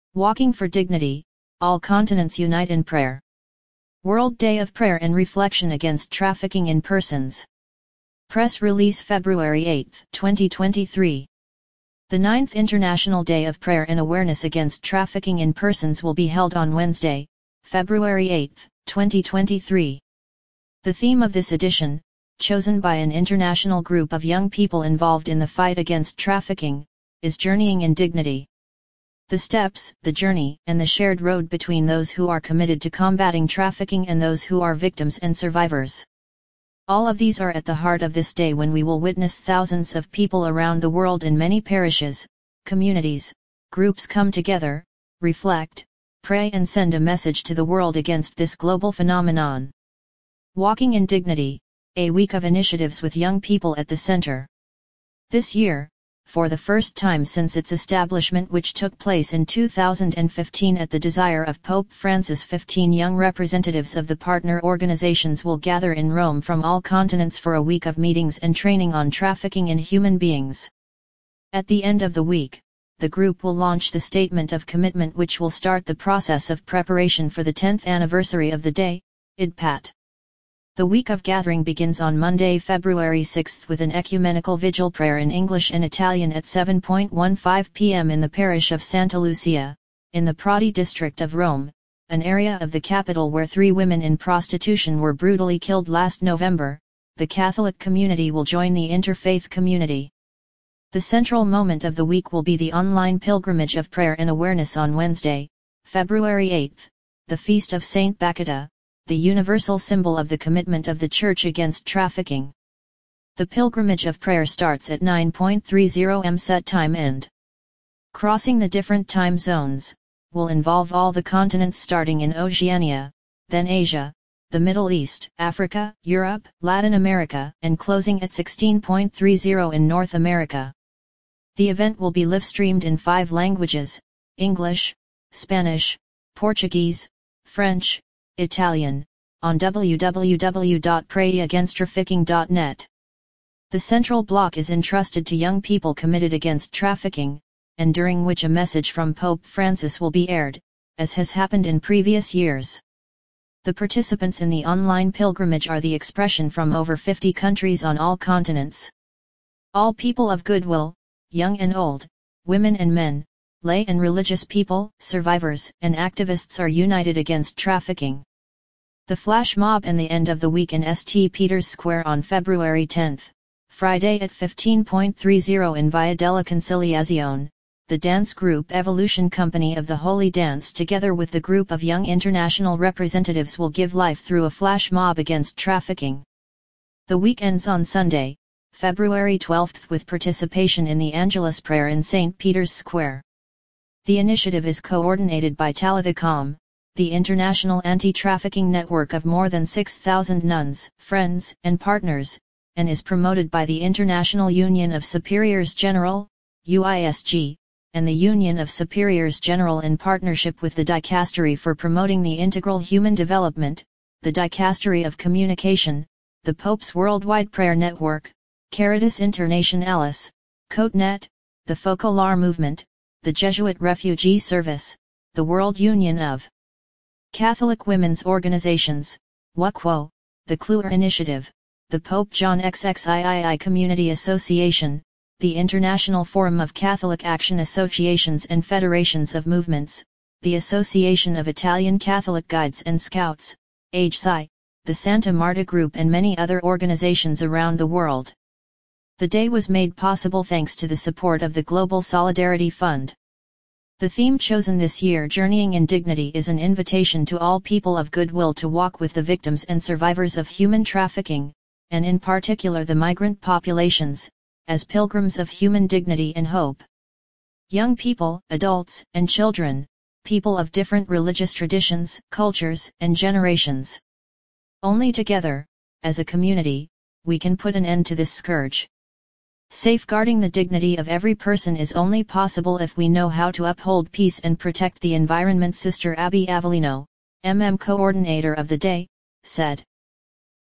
Walking for Dignity, All Continents Unite in Prayer. World Day of Prayer and Reflection Against Trafficking in Persons. Press release February 8, 2023. The 9th International Day of Prayer and Awareness Against Trafficking in Persons will be held on Wednesday, February 8, 2023. The theme of this edition, chosen by an international group of young people involved in the fight against trafficking, is Journeying in Dignity. The steps, the journey, and the shared road between those who are committed to combating trafficking and those who are victims and survivors. All of these are at the heart of this day when we will witness thousands of people around the world in many parishes, communities, groups come together, reflect, pray and send a message to the world against this global phenomenon. Walking in Dignity, a week of initiatives with young people at the center. This year, for the first time since its establishment, which took place in 2015 at the desire of Pope Francis, 15 young representatives of the partner organizations will gather in Rome from all continents for a week of meetings and training on trafficking in human beings. At the end of the week, the group will launch the Statement of Commitment, which will start the process of preparation for the 10th anniversary of the day, IDPAT. The week of gathering begins on Monday, February 6 with an ecumenical vigil prayer in English and Italian at 7:15 p.m. in the parish of Santa Lucia, in the Prati district of Rome, an area of the capital where 3 women in prostitution were brutally killed last November. The Catholic community will join the interfaith community. The central moment of the week will be the online pilgrimage of prayer and awareness on Wednesday, February 8, the feast of Saint Bacchata, the universal symbol of the commitment of the Church against trafficking. The pilgrimage of prayer starts at 9:30 am set time and crossing the different time zones, will involve all the continents starting in Oceania, then Asia, the Middle East, Africa, Europe, Latin America, and closing at 16:30 in North America. The event will be live-streamed in 5 languages, English, Spanish, Portuguese, French, Italian, on www.prayagainsttrafficking.net. The central block is entrusted to young people committed against trafficking, and during which a message from Pope Francis will be aired, as has happened in previous years. The participants in the online pilgrimage are the expression from over 50 countries on all continents. All people of goodwill, young and old, women and men, lay and religious people, survivors and activists are united against trafficking. The flash mob and the end of the week in St. Peter's Square on February 10, Friday at 15:30 in Via della Conciliazione, the dance group Evolution Company of the Holy Dance together with the group of young international representatives will give life through a flash mob against trafficking. The week ends on Sunday, February 12 with participation in the Angelus Prayer in St. Peter's Square. The initiative is coordinated by Talitha Cum, the international anti-trafficking network of more than 6,000 nuns, friends, and partners, and is promoted by the International Union of Superiors General, UISG, and the Union of Superiors General in partnership with the Dicastery for Promoting the Integral Human Development, the Dicastery of Communication, the Pope's Worldwide Prayer Network, Caritas Internationalis, COTENET, the Focolare Movement, the Jesuit Refugee Service, the World Union of Catholic Women's Organizations, WUCWO, the Kluwer Initiative, the Pope John XXIII Community Association, the International Forum of Catholic Action Associations and Federations of Movements, the Association of Italian Catholic Guides and Scouts, AGSI, the Santa Marta Group and many other organizations around the world. The day was made possible thanks to the support of the Global Solidarity Fund. The theme chosen this year, Journeying in Dignity, is an invitation to all people of goodwill to walk with the victims and survivors of human trafficking, and in particular the migrant populations, as pilgrims of human dignity and hope. Young people, adults, and children, people of different religious traditions, cultures, and generations. Only together, as a community, we can put an end to this scourge. Safeguarding the dignity of every person is only possible if we know how to uphold peace and protect the environment. Sister Abby Avellino, MM Coordinator of the Day, said.